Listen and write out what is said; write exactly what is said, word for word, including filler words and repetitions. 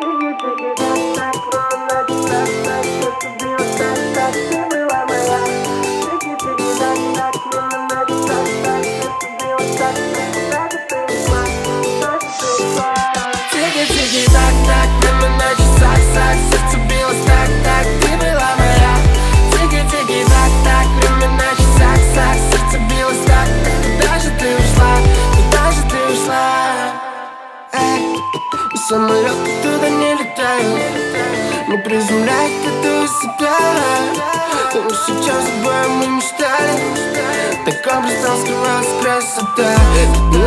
Тики-тики-так-так, время на часах, сак, сердце билось так-так, ты была моя. Тики-тики-так-так, время на часах, сак, сердце билось так-так, куда же ты ушла, куда же ты ушла? Эй, и самолеты туда не летают, не приземляют эту себя. Но сейчас с тобой мы мечтали, так образно скрывалась красота.